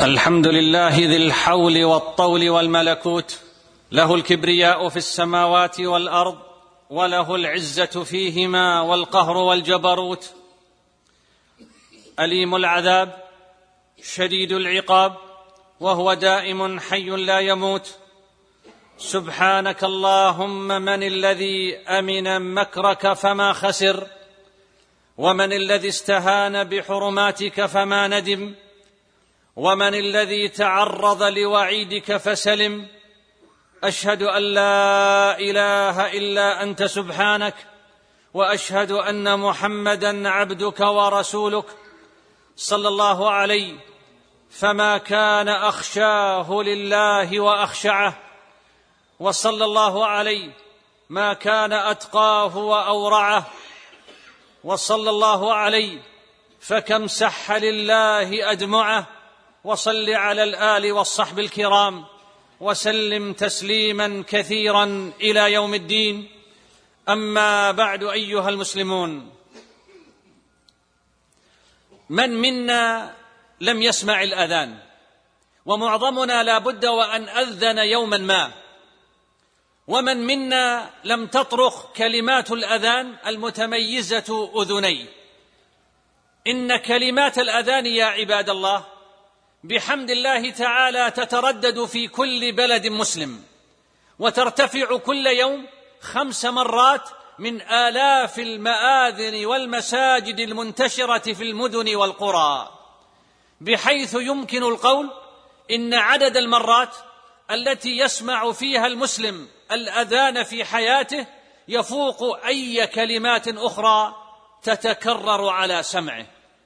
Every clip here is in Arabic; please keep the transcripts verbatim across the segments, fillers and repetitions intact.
الحمد لله ذي الحول والطول والملكوت، له الكبرياء في السماوات والأرض، وله العزة فيهما والقهر والجبروت. أليم العذاب شديد العقاب، وهو دائم حي لا يموت. سبحانك اللهم، من الذي أمن مكرك فما خسر، ومن الذي استهان بحرماتك فما ندم، ومن الذي تعرض لوعيدك فسلم. أشهد أن لا إله إلا أنت سبحانك، وأشهد أن محمدًا عبدك ورسولك صلى الله عليه، فما كان أخشاه لله وأخشعه، وصلى الله عليه ما كان أتقاه وأورعه، وصلى الله عليه فكم سح لله أدمعه. وصل على الآل والصحب الكرام وسلم تسليما كثيرا إلى يوم الدين. أما بعد، أيها المسلمون، من منا لم يسمع الأذان؟ ومعظمنا لا بد وأن أذن يوما ما. ومن منا لم تطرق كلمات الأذان المتميزة أذني؟ إن كلمات الأذان يا عباد الله بحمد الله تعالى تتردد في كل بلد مسلم، وترتفع كل يوم خمس مرات من آلاف المآذن والمساجد المنتشرة في المدن والقرى، بحيث يمكن القول إن عدد المرات التي يسمع فيها المسلم الأذان في حياته يفوق أي كلمات أخرى تتكرر على سمعه.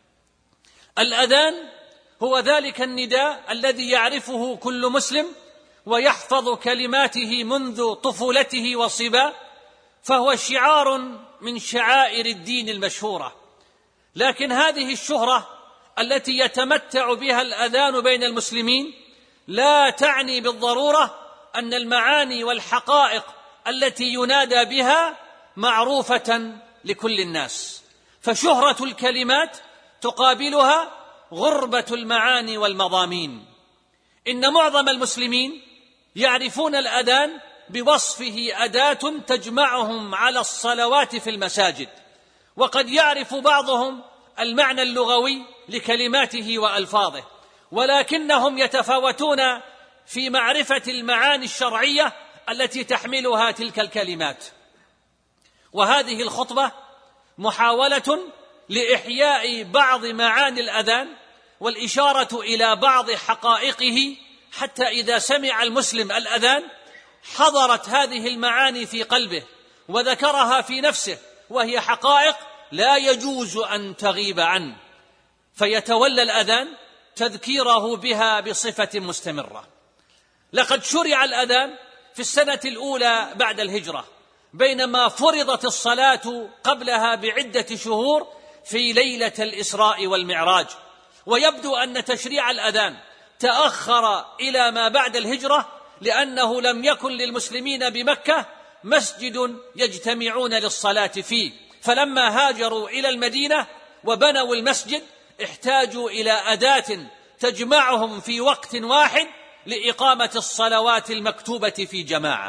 الأذان هو ذلك النداء الذي يعرفه كل مسلم ويحفظ كلماته منذ طفولته وصبا، فهو شعار من شعائر الدين المشهورة. لكن هذه الشهرة التي يتمتع بها الأذان بين المسلمين لا تعني بالضرورة أن المعاني والحقائق التي ينادى بها معروفة لكل الناس، فشهرة الكلمات تقابلها غربة المعاني والمضامين. إن معظم المسلمين يعرفون الأذان بوصفه أداة تجمعهم على الصلوات في المساجد، وقد يعرف بعضهم المعنى اللغوي لكلماته وألفاظه، ولكنهم يتفاوتون في معرفة المعاني الشرعية التي تحملها تلك الكلمات. وهذه الخطبة محاولة لإحياء بعض معاني الأذان والإشارة إلى بعض حقائقه، حتى إذا سمع المسلم الأذان حضرت هذه المعاني في قلبه وذكرها في نفسه، وهي حقائق لا يجوز أن تغيب عنه، فيتولى الأذان تذكيره بها بصفة مستمرة. لقد شرع الأذان في السنة الأولى بعد الهجرة، بينما فرضت الصلاة قبلها بعدة شهور في ليلة الإسراء والمعراج. ويبدو أن تشريع الأذان تأخر إلى ما بعد الهجرة، لأنه لم يكن للمسلمين بمكة مسجد يجتمعون للصلاة فيه، فلما هاجروا إلى المدينة وبنوا المسجد احتاجوا إلى أداة تجمعهم في وقت واحد لإقامة الصلوات المكتوبة في جماعة.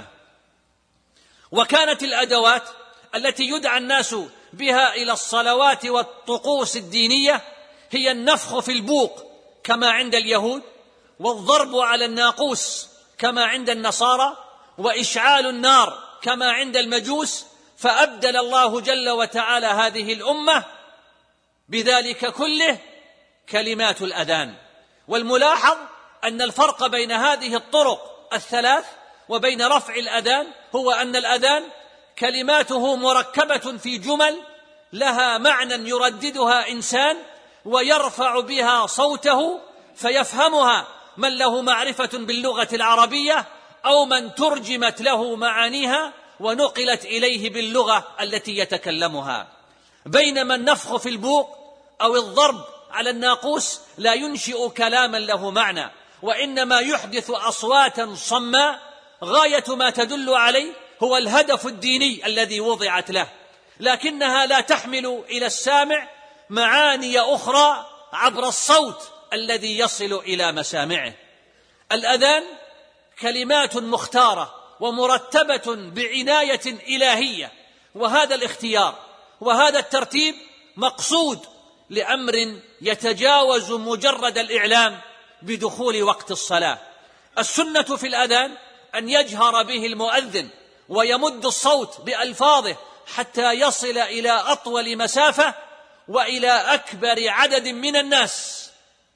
وكانت الأدوات التي يدعى الناس بها إلى الصلوات والطقوس الدينية هي النفخ في البوق كما عند اليهود، والضرب على الناقوس كما عند النصارى، وإشعال النار كما عند المجوس. فأبدل الله جل وتعالى هذه الأمة بذلك كله كلمات الأذان. والملاحظ أن الفرق بين هذه الطرق الثلاث وبين رفع الأذان هو أن الأذان كلماته مركبة في جمل لها معنى يرددها إنسان ويرفع بها صوته فيفهمها من له معرفة باللغة العربية، أو من ترجمت له معانيها ونقلت إليه باللغة التي يتكلمها. بينما النفخ في البوق أو الضرب على الناقوس لا ينشئ كلاما له معنى، وإنما يحدث أصواتا صماء غاية ما تدل عليه هو الهدف الديني الذي وضعت له، لكنها لا تحمل إلى السامع معاني أخرى عبر الصوت الذي يصل إلى مسامعه. الأذان كلمات مختارة ومرتبة بعناية إلهية، وهذا الاختيار وهذا الترتيب مقصود لأمر يتجاوز مجرد الإعلام بدخول وقت الصلاة. السنة في الأذان أن يجهر به المؤذن ويمد الصوت بألفاظه حتى يصل إلى أطول مسافة وإلى أكبر عدد من الناس.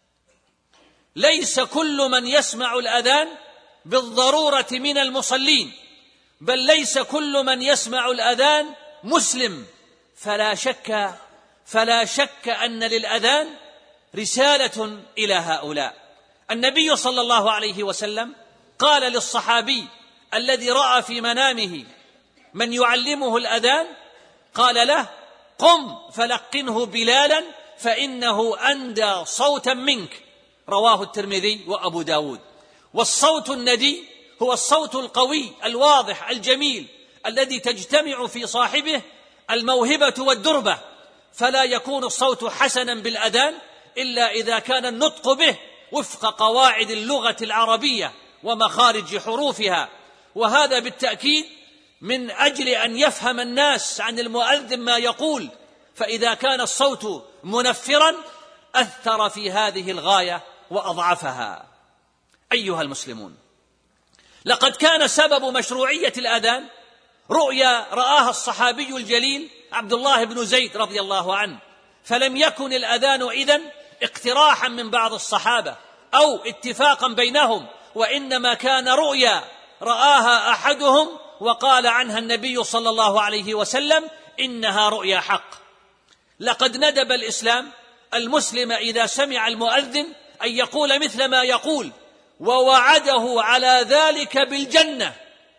ليس كل من يسمع الأذان بالضرورة من المصلين، بل ليس كل من يسمع الأذان مسلم، فلا شك فلا شك أن للأذان رسالة إلى هؤلاء. النبي صلى الله عليه وسلم قال للصحابي الذي رأى في منامه من يعلمه الأذان، قال له: قم فلقنه بلالا فإنه أندى صوتا منك، رواه الترمذي وأبو داود. والصوت الندي هو الصوت القوي الواضح الجميل الذي تجتمع في صاحبه الموهبة والدربة، فلا يكون الصوت حسنا بالأذان إلا إذا كان النطق به وفق قواعد اللغة العربية ومخارج حروفها، وهذا بالتأكيد من أجل أن يفهم الناس عن المؤذن ما يقول، فإذا كان الصوت منفرا أثر في هذه الغاية وأضعفها. أيها المسلمون، لقد كان سبب مشروعية الأذان رؤيا رآها الصحابي الجليل عبد الله بن زيد رضي الله عنه، فلم يكن الأذان إذن اقتراحا من بعض الصحابة أو اتفاقا بينهم، وإنما كان رؤيا رآها أحدهم وقال عنها النبي صلى الله عليه وسلم: إنها رؤيا حق. لقد ندب الإسلام المسلم إذا سمع المؤذن أن يقول مثل ما يقول، ووعده على ذلك بالجنة.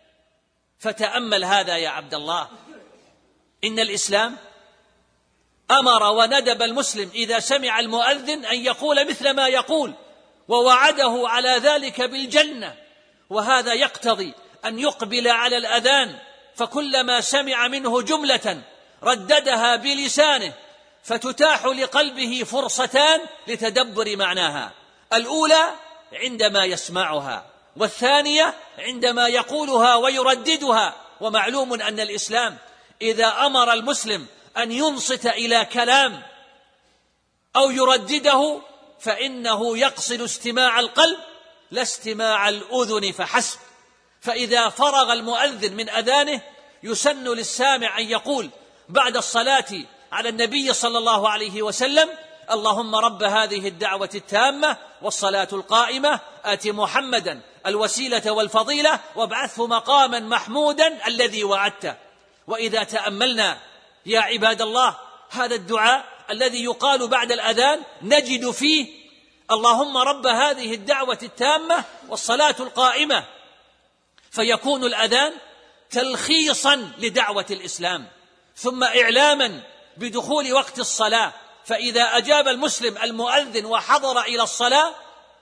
فتأمل هذا يا عبد الله، إن الإسلام أمر وندب المسلم إذا سمع المؤذن أن يقول مثل ما يقول، ووعده على ذلك بالجنة. وهذا يقتضي أن يقبل على الأذان، فكلما سمع منه جملة رددها بلسانه، فتتاح لقلبه فرصتان لتدبر معناها: الأولى عندما يسمعها، والثانية عندما يقولها ويرددها. ومعلوم أن الإسلام إذا أمر المسلم أن ينصت إلى كلام أو يردده فإنه يقصد استماع القلب لا استماع الأذن فحسب. فإذا فرغ المؤذن من أذانه يسن للسامع أن يقول بعد الصلاة على النبي صلى الله عليه وسلم: اللهم رب هذه الدعوة التامة والصلاة القائمة آت محمدا الوسيلة والفضيلة وابعثه مقاما محمودا الذي وعدته. وإذا تأملنا يا عباد الله هذا الدعاء الذي يقال بعد الأذان نجد فيه: اللهم رب هذه الدعوة التامة والصلاة القائمة، فيكون الأذان تلخيصا لدعوة الإسلام، ثم إعلاما بدخول وقت الصلاة. فإذا أجاب المسلم المؤذن وحضر إلى الصلاة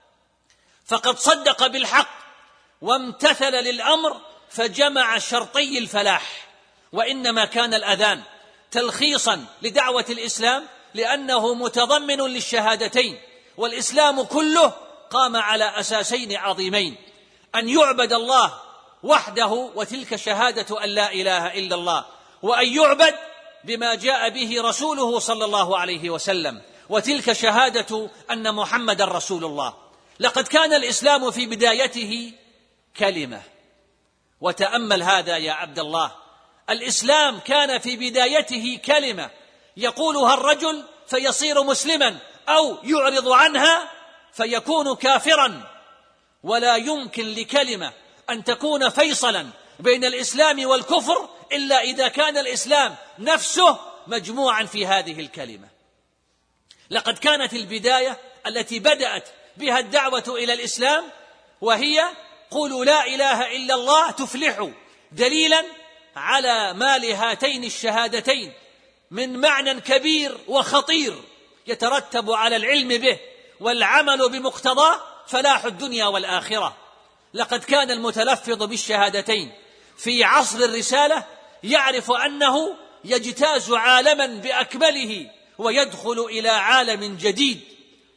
فقد صدق بالحق وامتثل للأمر فجمع شرطي الفلاح. وإنما كان الأذان تلخيصا لدعوة الإسلام لأنه متضمن للشهادتين، والإسلام كله قام على أساسين عظيمين: أن يعبد الله وحده، وتلك شهادة أن لا إله إلا الله، وأن يعبد بما جاء به رسوله صلى الله عليه وسلم، وتلك شهادة أن محمد رسول الله. لقد كان الإسلام في بدايته كلمة، وتأمل هذا يا عبد الله، الإسلام كان في بدايته كلمة يقولها الرجل فيصير مسلما أو يعرض عنها فيكون كافرا. ولا يمكن لكلمة أن تكون فيصلا بين الإسلام والكفر إلا إذا كان الإسلام نفسه مجموعا في هذه الكلمة. لقد كانت البداية التي بدأت بها الدعوة إلى الإسلام وهي: قولوا لا إله إلا الله تفلحوا، دليلا على ما لهاتين الشهادتين من معنى كبير وخطير يترتب على العلم به والعمل بمقتضاه فلاح الدنيا والآخرة. لقد كان المتلفظ بالشهادتين في عصر الرسالة يعرف أنه يجتاز عالما بأكمله ويدخل إلى عالم جديد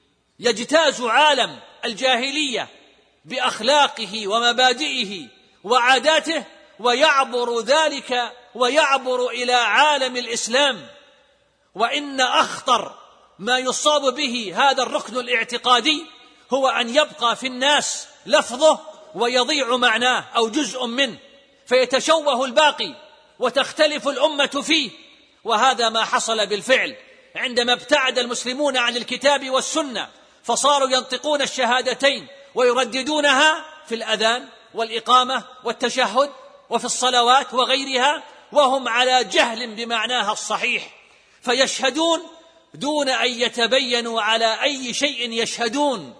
يجتاز عالم الجاهلية بأخلاقه ومبادئه وعاداته، ويعبر ذلك ويعبر إلى عالم الإسلام. وإن أخطر ما يصاب به هذا الركن الاعتقادي هو أن يبقى في الناس لفظه ويضيع معناه أو جزء منه، فيتشوه الباقي وتختلف الأمة فيه. وهذا ما حصل بالفعل عندما ابتعد المسلمون عن الكتاب والسنة، فصاروا ينطقون الشهادتين ويرددونها في الأذان والإقامة والتشهد وفي الصلوات وغيرها، وهم على جهل بمعناها الصحيح، فيشهدون دون أن يتبينوا على أي شيء يشهدون.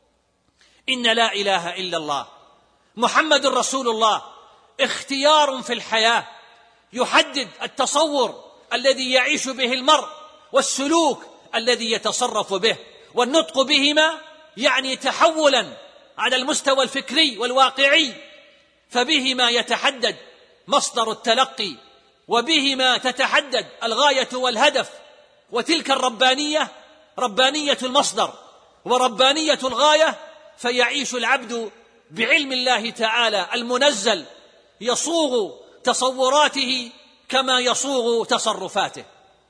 إن لا إله إلا الله محمد رسول الله اختيار في الحياة يحدد التصور الذي يعيش به المرء والسلوك الذي يتصرف به، والنطق بهما يعني تحولا على المستوى الفكري والواقعي، فبهما يتحدد مصدر التلقي، وبهما تتحدد الغاية والهدف. وتلك الربانية ربانية المصدر وربانية الغاية، فيعيش العبد بعلم الله تعالى المنزل يصوغ تصوراته كما يصوغ تصرفاته.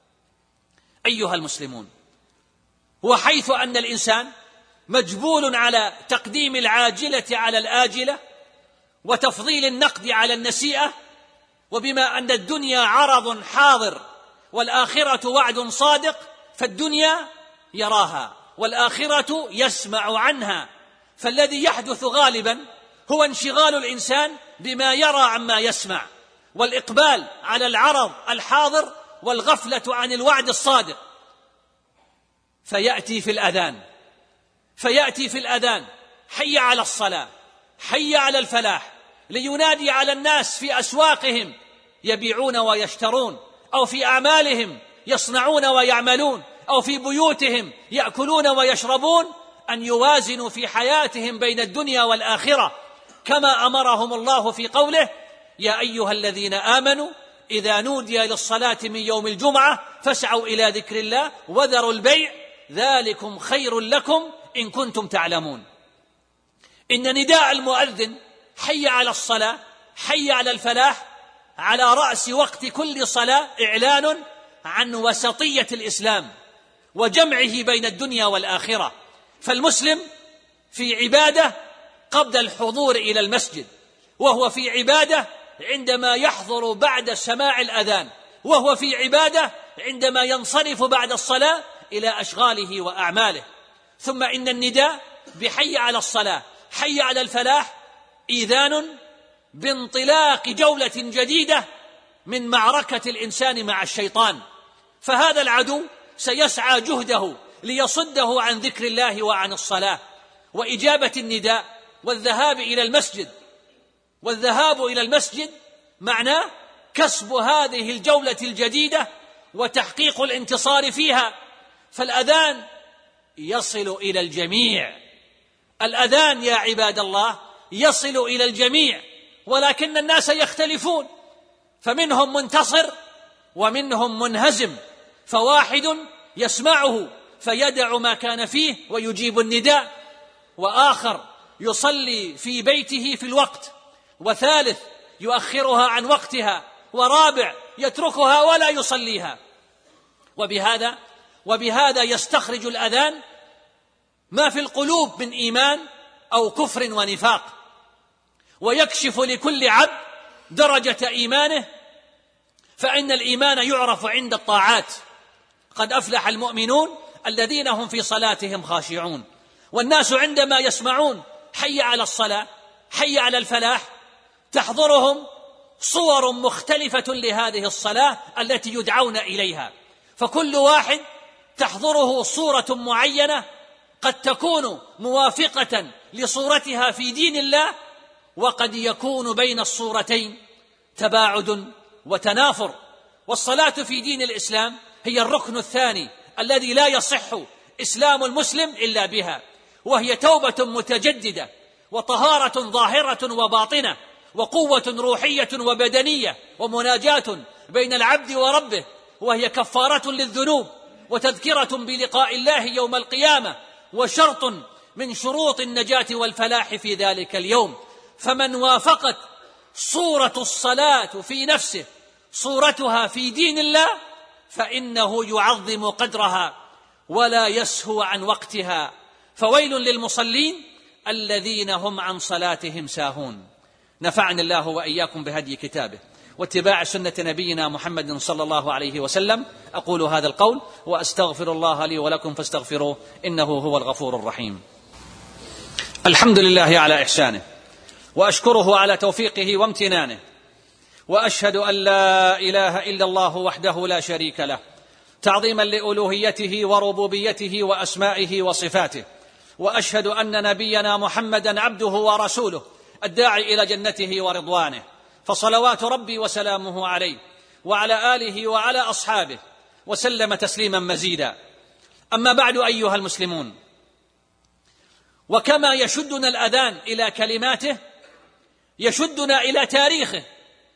أيها المسلمون، وحيث أن الإنسان مجبول على تقديم العاجلة على الآجلة وتفضيل النقد على النسيئة، وبما أن الدنيا عرض حاضر والآخرة وعد صادق، فالدنيا يراها والآخرة يسمع عنها، فالذي يحدث غالبا هو انشغال الإنسان بما يرى عما يسمع، والإقبال على العرض الحاضر والغفلة عن الوعد الصادق. فيأتي في الأذان فيأتي في الأذان حي على الصلاة، حي على الفلاح، لينادي على الناس في أسواقهم يبيعون ويشترون، أو في أعمالهم يصنعون ويعملون، أو في بيوتهم يأكلون ويشربون، أن يوازنوا في حياتهم بين الدنيا والآخرة، كما أمرهم الله في قوله: يا أيها الذين آمنوا إذا نودي للصلاة من يوم الجمعة فاسعوا إلى ذكر الله وذروا البيع ذلكم خير لكم إن كنتم تعلمون. إن نداء المؤذن حي على الصلاة، حي على الفلاح، على رأس وقت كل صلاة إعلان عن وسطية الإسلام وجمعه بين الدنيا والآخرة. فالمسلم في عبادة قبل الحضور إلى المسجد، وهو في عبادة عندما يحضر بعد سماع الأذان، وهو في عبادة عندما ينصرف بعد الصلاة إلى أشغاله وأعماله. ثم إن النداء بحي على الصلاة، حي على الفلاح، إيذان بانطلاق جولة جديدة من معركة الإنسان مع الشيطان، فهذا العدو سيسعى جهده ليصده عن ذكر الله وعن الصلاة وإجابة النداء والذهاب إلى المسجد. والذهاب إلى المسجد معناه كسب هذه الجولة الجديدة وتحقيق الانتصار فيها. فالأذان يصل إلى الجميع، الأذان يا عباد الله يصل إلى الجميع، ولكن الناس يختلفون، فمنهم منتصر ومنهم منهزم، فواحد يسمعه فيدع ما كان فيه ويجيب النداء، وآخر يصلي في بيته في الوقت، وثالث يؤخرها عن وقتها، ورابع يتركها ولا يصليها. وبهذا وبهذا يستخرج الأذان ما في القلوب من إيمان أو كفر ونفاق، ويكشف لكل عبد درجة إيمانه، فإن الإيمان يعرف عند الطاعات. قد أفلح المؤمنون الذين هم في صلاتهم خاشعون. والناس عندما يسمعون حي على الصلاة، حي على الفلاح، تحضرهم صور مختلفة لهذه الصلاة التي يدعون إليها، فكل واحد تحضره صورة معينة قد تكون موافقة لصورتها في دين الله، وقد يكون بين الصورتين تباعد وتنافر. والصلاة في دين الإسلام هي الركن الثاني الذي لا يصح إسلام المسلم إلا بها، وهي توبة متجددة وطهارة ظاهرة وباطنة وقوة روحية وبدنية ومناجاة بين العبد وربه، وهي كفارة للذنوب وتذكرة بلقاء الله يوم القيامة وشرط من شروط النجاة والفلاح في ذلك اليوم. فمن وافقت صورة الصلاة في نفسه صورتها في دين الله فإنه يعظم قدرها ولا يسهو عن وقتها. فويل للمصلين الذين هم عن صلاتهم ساهون. نفعني الله وإياكم بهدي كتابه واتباع سنة نبينا محمد صلى الله عليه وسلم. أقول هذا القول وأستغفر الله لي ولكم فاستغفروه إنه هو الغفور الرحيم. الحمد لله على إحسانه وأشكره على توفيقه وامتنانه، وأشهد أن لا إله إلا الله وحده لا شريك له تعظيما لألوهيته وربوبيته وأسمائه وصفاته، وأشهد أن نبينا محمدا عبده ورسوله الداعي إلى جنته ورضوانه، فصلوات ربي وسلامه عليه وعلى آله وعلى أصحابه وسلم تسليما مزيدا. أما بعد أيها المسلمون، وكما يشدنا الأذان إلى كلماته يشدنا إلى تاريخه،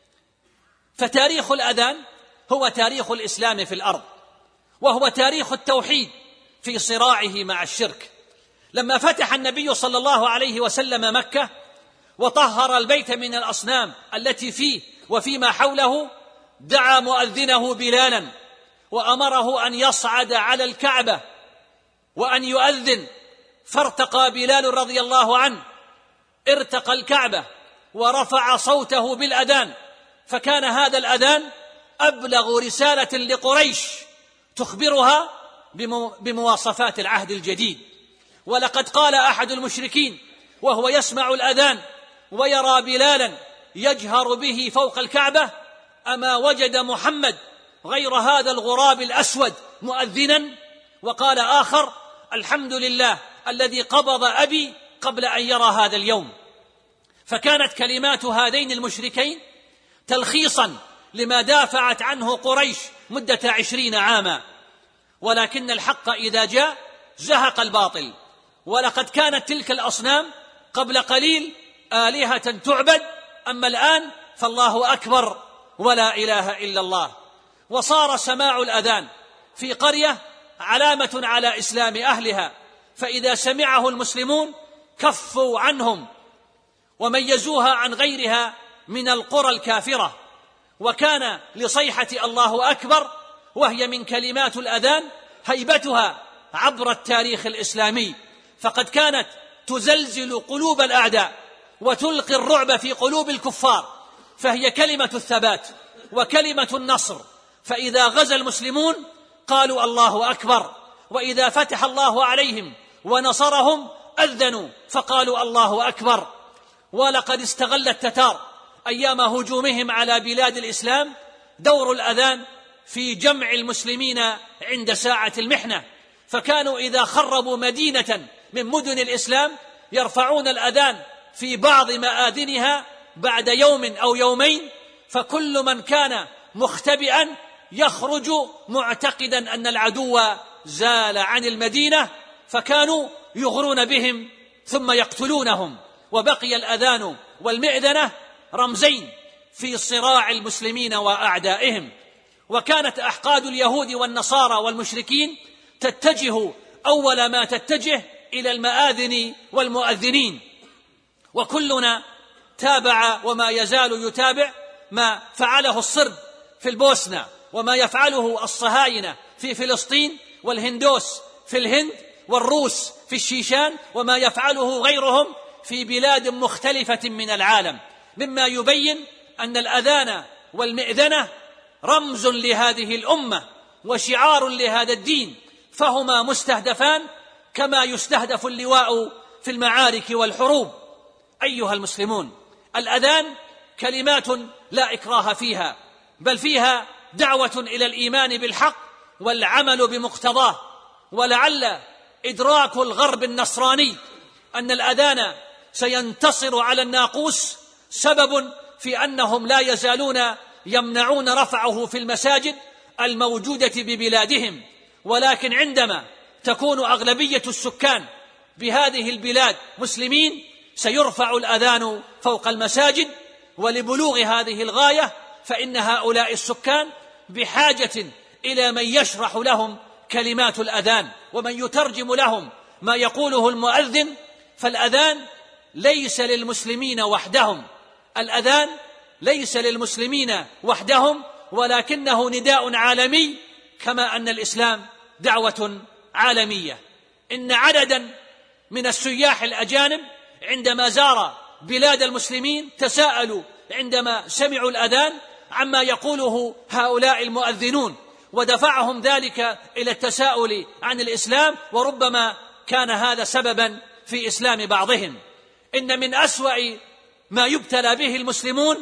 فتاريخ الأذان هو تاريخ الإسلام في الأرض، وهو تاريخ التوحيد في صراعه مع الشرك. لما فتح النبي صلى الله عليه وسلم مكة وطهر البيت من الأصنام التي فيه وفيما حوله، دعا مؤذنه بلالا وأمره أن يصعد على الكعبة وأن يؤذن، فارتقى بلال رضي الله عنه، ارتقى الكعبة ورفع صوته بالأذان، فكان هذا الأذان أبلغ رسالة لقريش تخبرها بمواصفات العهد الجديد. ولقد قال أحد المشركين وهو يسمع الأذان ويرى بلالا يجهر به فوق الكعبة: أما وجد محمد غير هذا الغراب الأسود مؤذنا؟ وقال آخر: الحمد لله الذي قبض أبي قبل أن يرى هذا اليوم. فكانت كلمات هذين المشركين تلخيصا لما دافعت عنه قريش مدة عشرين عاما. ولكن الحق إذا جاء زهق الباطل، ولقد كانت تلك الأصنام قبل قليل آلهة تعبد، أما الآن فالله أكبر ولا إله إلا الله. وصار سماع الأذان في قرية علامة على إسلام أهلها، فإذا سمعه المسلمون كفوا عنهم وميزوها عن غيرها من القرى الكافرة. وكان لصيحة الله أكبر وهي من كلمات الأذان هيبتها عبر التاريخ الإسلامي، فقد كانت تزلزل قلوب الأعداء وتلقي الرعب في قلوب الكفار، فهي كلمة الثبات وكلمة النصر. فإذا غزا المسلمون قالوا الله أكبر، وإذا فتح الله عليهم ونصرهم أذنوا فقالوا الله أكبر. ولقد استغل التتار أيام هجومهم على بلاد الإسلام دور الأذان في جمع المسلمين عند ساعة المحنة، فكانوا إذا خربوا مدينة من مدن الإسلام يرفعون الأذان في بعض مآذنها بعد يوم أو يومين، فكل من كان مختبئا يخرج معتقدا أن العدو زال عن المدينة، فكانوا يغرون بهم ثم يقتلونهم. وبقي الأذان والمئذنة رمزين في صراع المسلمين وأعدائهم. وكانت أحقاد اليهود والنصارى والمشركين تتجه أول ما تتجه إلى المآذن والمؤذنين، وكلنا تابع وما يزال يتابع ما فعله الصرب في البوسنة، وما يفعله الصهاينة في فلسطين، والهندوس في الهند، والروس في الشيشان، وما يفعله غيرهم في بلاد مختلفة من العالم، مما يبين أن الأذان والمئذنة رمز لهذه الأمة وشعار لهذا الدين، فهما مستهدفان كما يستهدف اللواء في المعارك والحروب. أيها المسلمون، الأذان كلمات لا إكراه فيها، بل فيها دعوة إلى الإيمان بالحق والعمل بمقتضاه. ولعل إدراك الغرب النصراني أن الأذان سينتصر على الناقوس سبب في أنهم لا يزالون يمنعون رفعه في المساجد الموجودة ببلادهم. ولكن عندما تكون أغلبية السكان بهذه البلاد مسلمين سيرفع الأذان فوق المساجد، ولبلوغ هذه الغاية فإن هؤلاء السكان بحاجة إلى من يشرح لهم كلمات الأذان ومن يترجم لهم ما يقوله المؤذن، فالأذان ليس للمسلمين وحدهم، الأذان ليس للمسلمين وحدهم، ولكنه نداء عالمي، كما أن الإسلام دعوة عالمية. إن عددا من السياح الأجانب عندما زار بلاد المسلمين تساءلوا عندما سمعوا الأذان عما يقوله هؤلاء المؤذنون، ودفعهم ذلك إلى التساؤل عن الإسلام، وربما كان هذا سببا في إسلام بعضهم. إن من أسوأ ما يبتلى به المسلمون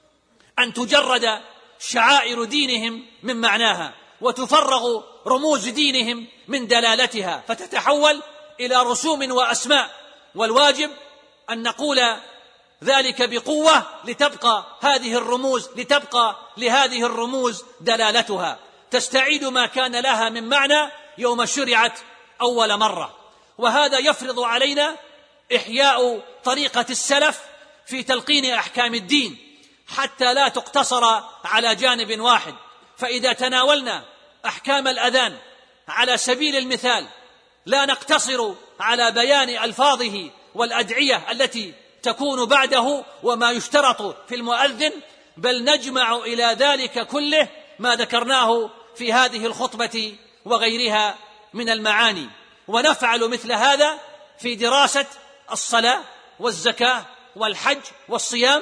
أن تجرد شعائر دينهم من معناها، وتفرغ رموز دينهم من دلالتها، فتتحول إلى رسوم وأسماء، والواجب أن نقول ذلك بقوة لتبقى هذه الرموز لتبقى لهذه الرموز دلالتها، تستعيد ما كان لها من معنى يوم شرعت أول مرة. وهذا يفرض علينا إحياء طريقة السلف في تلقين أحكام الدين، حتى لا تقتصر على جانب واحد. فإذا تناولنا أحكام الأذان على سبيل المثال، لا نقتصر على بيان ألفاظه والأدعية التي تكون بعده وما يشترط في المؤذن، بل نجمع إلى ذلك كله ما ذكرناه في هذه الخطبة وغيرها من المعاني، ونفعل مثل هذا في دراسة الصلاة والزكاة والحج والصيام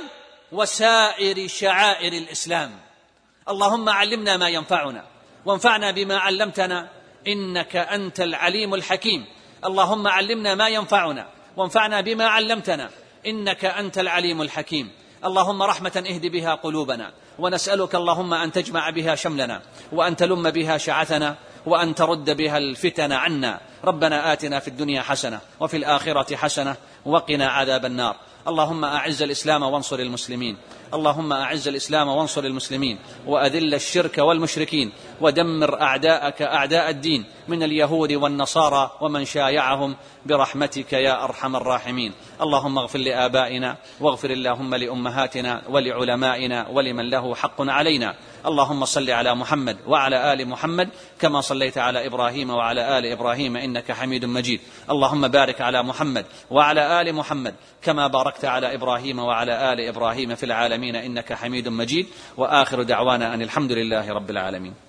وسائر شعائر الإسلام. اللهم علمنا ما ينفعنا وانفعنا بما علمتنا، إنك أنت العليم الحكيم. اللهم علمنا ما ينفعنا وانفعنا بما علمتنا، إنك أنت العليم الحكيم. اللهم رحمة اهد بها قلوبنا، ونسألك اللهم أن تجمع بها شملنا، وأن تلم بها شعثنا، وأن ترد بها الفتن عنا. ربنا آتنا في الدنيا حسنة وفي الآخرة حسنة وقنا عذاب النار. اللهم أعز الإسلام وانصر المسلمين، اللهم أعز الإسلام وانصر المسلمين، وأذل الشرك والمشركين، ودمر أعداءك أعداء الدين من اليهود والنصارى ومن شايعهم برحمتك يا أرحم الراحمين. اللهم اغفر لآبائنا، واغفر اللهم لأمهاتنا ولعلمائنا ولمن له حق علينا. اللهم صل على محمد وعلى آل محمد كما صليت على إبراهيم وعلى آل إبراهيم إنك حميد مجيد. اللهم بارك على محمد وعلى آل محمد كما باركت على إبراهيم وعلى آل إبراهيم في العالمين إنك حميد مجيد. وآخر دعوانا أن الحمد لله رب العالمين.